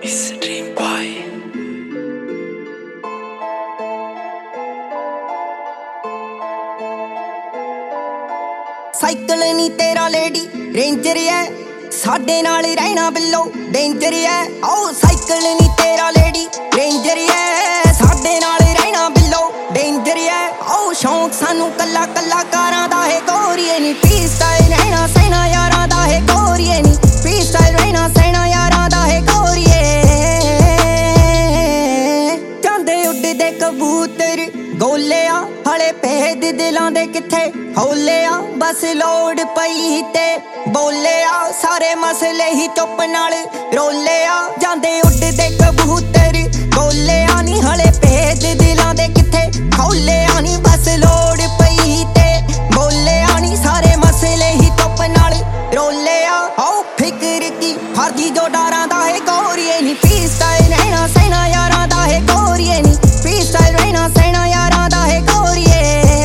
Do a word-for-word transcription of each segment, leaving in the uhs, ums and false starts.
Stream by cycle नी तेरा lady ranger है साडे नाल रहना बिल्लो डेंजर है। आओ साइकिल नी तेरा लेडी रेंजर है साडे नाल रहना बिल्लो डेंजर है। आओ शौक सानू कला कला कारां दा है गोरीए नी फ्री स्टाइल रहना सहना यारां दा है गोरीए नी फ्री स्टाइल रहना सहना यारां दा है गोरीए। जांदे उड़दे कबूतर गोलिया हले भेद दिलां दे किथे होलिया बस लोड़ पई ते बोलिया सारे मसले ही चुप नाल रोलिया। जांदे उड़दे कबूतर गोलिया नी हले भेद दिलां दे किथे होलिया नी बस लोड़ पई ते बोलिया नी सारे मसले ही चुप नाल रोलिया। आओ फिक्र की फर्जी जो डारां दा है गोरीए नी फ्री स्टाइल रहना सहना यारां दा है गोरीए नी फ्री स्टाइल रहना सहना यारां दा है गोरीए।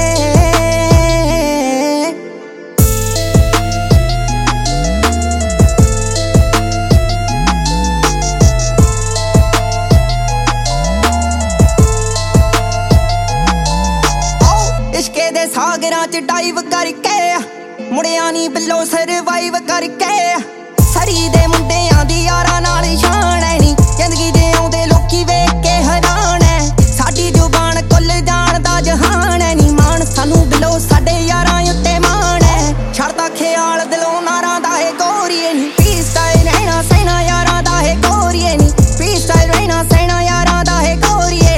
इश्के दे सागरां च डाइव करके मुड़िया नी बिल्लो सरवाइव करके सरी दे मुंडियां दी यारां नाल शान है नी जिंदगी दे आउंदे लोकी वेख के हैरान है। साडी जुबान कुल जानदा जहान है नी मान सानू बिल्लो साडे यारां उत्ते मान है। छड़दा ख्याल दिलों नारां दा है गोरीए नी फ्री स्टाइल रहना सहना यारां दा है गोरीए नी फ्री स्टाइल रहना सहना यारां दा है गोरीए।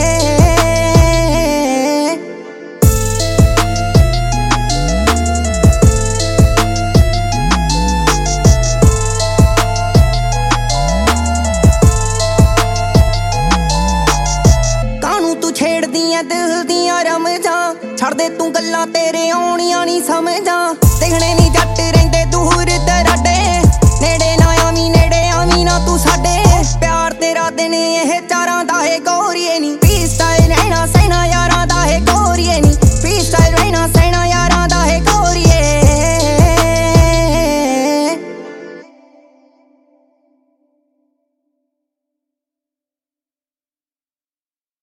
दिल दियां रमजां छड़ दे तू गल्लां तेरे आउणियां नी समझां देखणे नी जट रहिंदे दूर दराडे नेड़े ना आवी नेड़े आवी ना तू साडे